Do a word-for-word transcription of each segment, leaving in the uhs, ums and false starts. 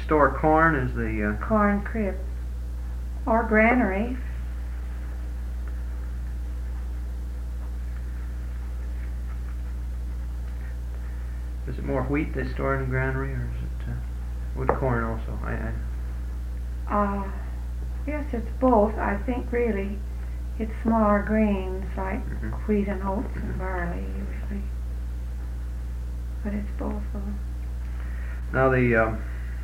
store corn is the... Uh, corn crib. Or granary. Is it more wheat they store in the granary, or is it uh, wood corn also? I, I Uh, yes, it's both. I think really it's smaller grains like mm-hmm. wheat and oats mm-hmm. and barley usually. But it's both of them. Now the, um,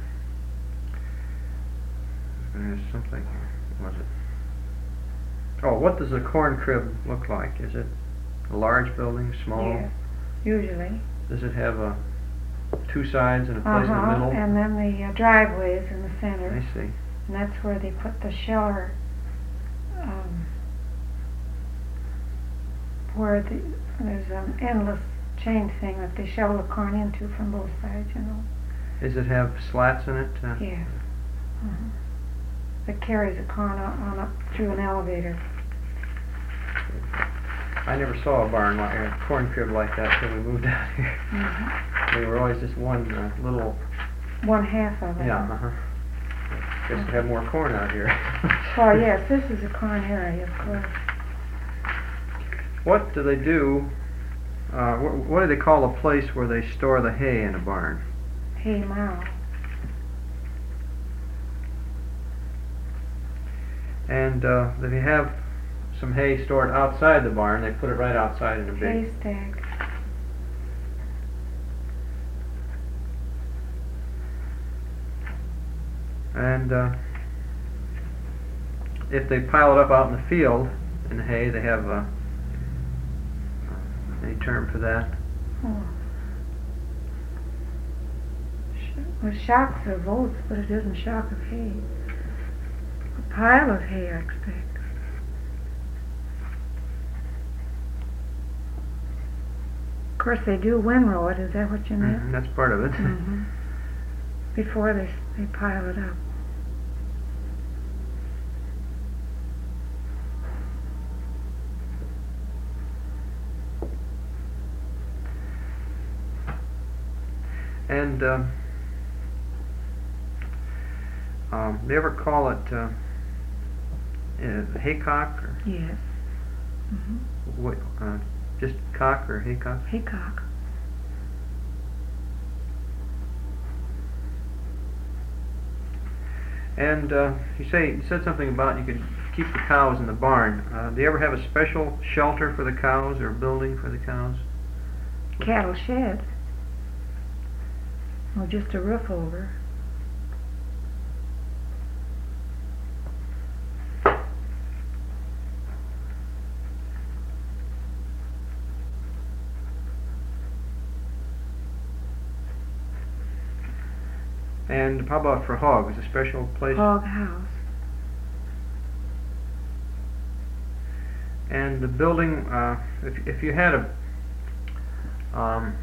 there's something here. What was it? Oh, what does a corn crib look like? Is it a large building, small? Yes, usually. Does it have uh, two sides and a place uh-huh. in the middle? And then the uh, driveway is in the center. I see. And that's where they put the sheller, um, where the, there's an endless chain thing that they shell the corn into from both sides, you know. Does it have slats in it? Uh, Yes. Uh-huh. That carries the corn on, on up through an elevator. I never saw a barn like a corn crib like that till we moved out here. Mm-hmm. They were always just one uh, little. One half of it. Yeah. Uh huh. Guess we have more corn out here. Well, yes, this is a corn area, of course. What do they do? Uh, wh- what do they call a place where they store the hay in a barn? Hay mow. And uh, if you have some hay stored outside the barn, they put it right outside in a big haystack. And uh, if they pile it up out in the field in the hay, they have uh, any term for that? Oh. Sh- well, shocks of oats, but it isn't shock of hay. A pile of hay, I expect. Of course, they do windrow it. Is that what you meant? Mm-hmm, that's part of it. Mm-hmm. Before they they pile it up. And uh, um, they ever call it uh, uh, haycock or Yes. Mm-hmm. what? Uh, just cock or haycock? Haycock. And uh, you say you said something about you could keep the cows in the barn. Uh, do you ever have a special shelter for the cows or building for the cows? Cattle shed. Well, just a roof over. And how about for hogs? A special place? Hog house. And the building, uh, if if you had a um,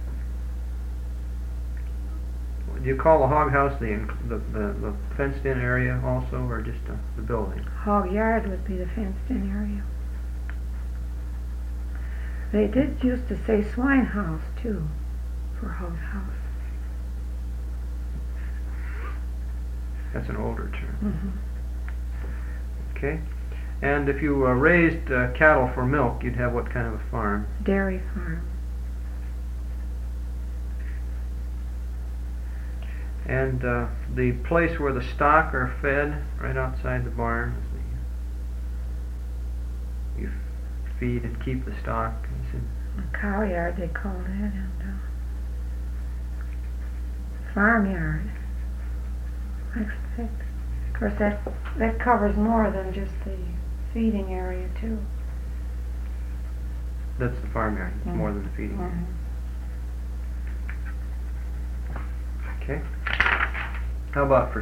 do you call the hog house the inc- the, the, the fenced-in area also, or just uh, the building? Hog yard would be the fenced-in area. They did used to say swine house too, for hog house. That's an older term. Mm-hmm. Okay. And if you uh, raised uh, cattle for milk, you'd have what kind of a farm? Dairy farm. And uh, the place where the stock are fed, right outside the barn, is the, you f- feed and keep the stock. It's in A cow yard they called it, and uh, farmyard. I expect. Of course, that that covers more than just the feeding area too. That's the farmyard. It's Mm. more than the feeding area. Mm-hmm. Okay. How about for